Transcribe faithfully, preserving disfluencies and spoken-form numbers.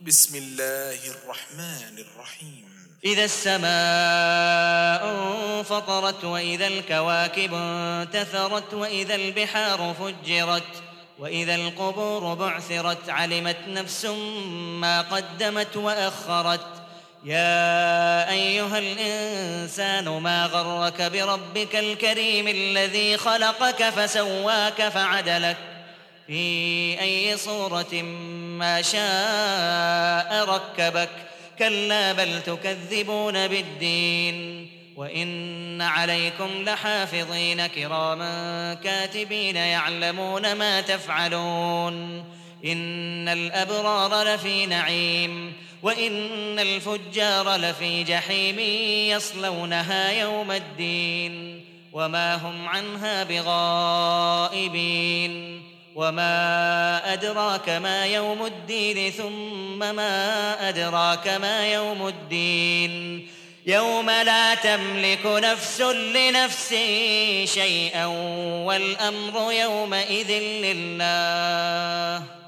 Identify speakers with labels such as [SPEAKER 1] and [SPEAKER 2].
[SPEAKER 1] بسم الله الرحمن الرحيم.
[SPEAKER 2] إذا السماء انفطرت وإذا الكواكب انتثرت وإذا البحار فجرت وإذا القبور بعثرت علمت نفس ما قدمت وأخرت. يا أيها الإنسان ما غرك بربك الكريم الذي خلقك فسواك فعدلك في أي صورة ما شاء ركبك. كلا بل تكذبون بالدين وإن عليكم لحافظين كراما كاتبين يعلمون ما تفعلون. إن الأبرار لفي نعيم وإن الفجار لفي جحيم يصلونها يوم الدين وما هم عنها بغائبين. وما أدراك ما يوم الدين ثم ما أدراك ما يوم الدين يوم لا تملك نفس لنفس شيئا والأمر يومئذ لله.